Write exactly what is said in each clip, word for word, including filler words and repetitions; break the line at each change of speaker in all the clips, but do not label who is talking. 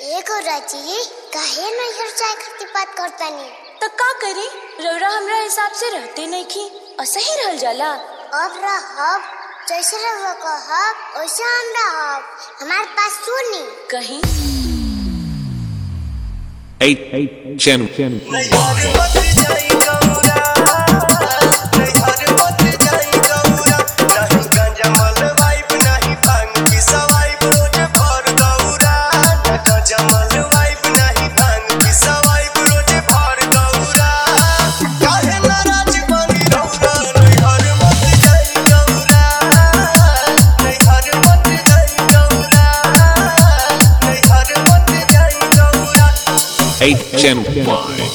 एगो राजी काहे नैहर जाए खातिर बात करतानी
त का करी? रौरा हमरा हिसाब से रहते नहीं की असही रहल जाला।
अब रहब जैसे रहुआ कहब वैसे हम रहब। हमारे पास सुनी
कहीं
eight eight channel eight channel one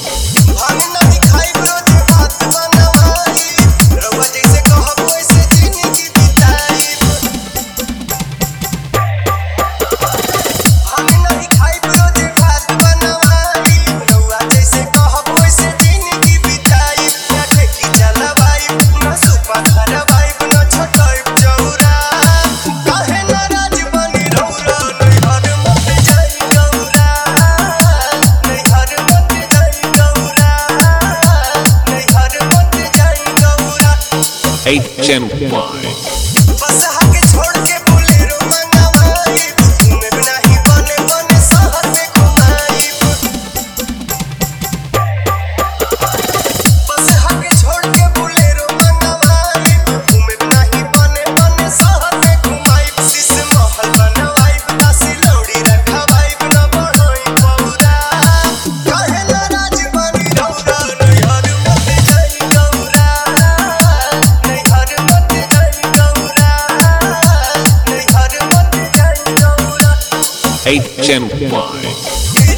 eight channel one eight channel one